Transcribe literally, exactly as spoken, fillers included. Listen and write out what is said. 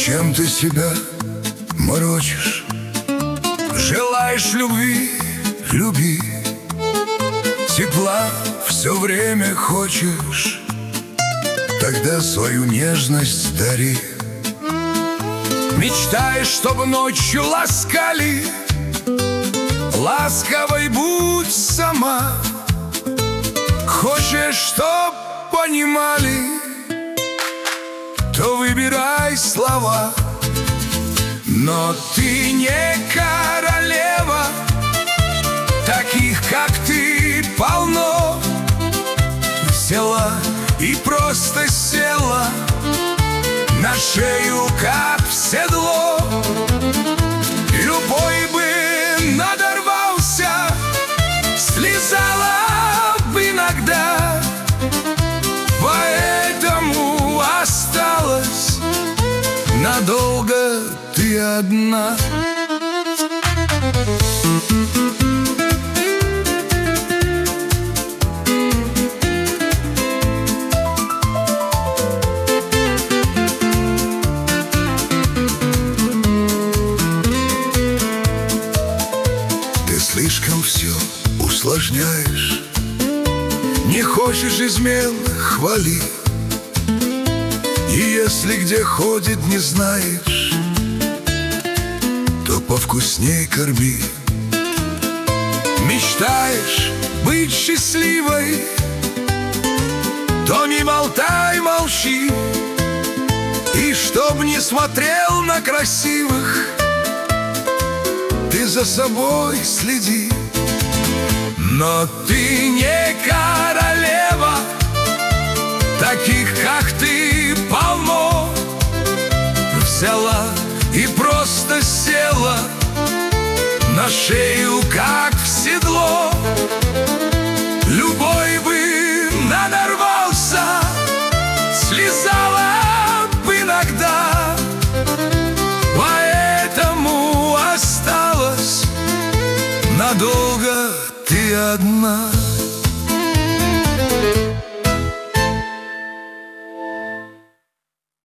Зачем ты себя морочишь? Желаешь любви — люби. Тепла все время хочешь, тогда свою нежность дари. Мечтаешь, чтобы ночью ласкали, ласковой будь сама. Хочешь, чтоб понимали, то выбирай слова. Но ты не королева, таких, как ты, полно. Взяла и просто села на шею, как в седло. Любой бы надорвался, слезала бы иногда, поэтому осталась надолго ты одна. Ты слишком все усложняешь, не хочешь измен, хвали. И если где ходит не знаешь, то повкусней корми. Мечтаешь быть счастливой, то не болтай, молчи. И чтоб не смотрел на красивых, ты за собой следи. Но ты не королева, таких, как ты, полно. Взяла и просто села на шею, как в седло. Любой бы надорвался, слезала бы иногда, поэтому осталась надолго ты одна.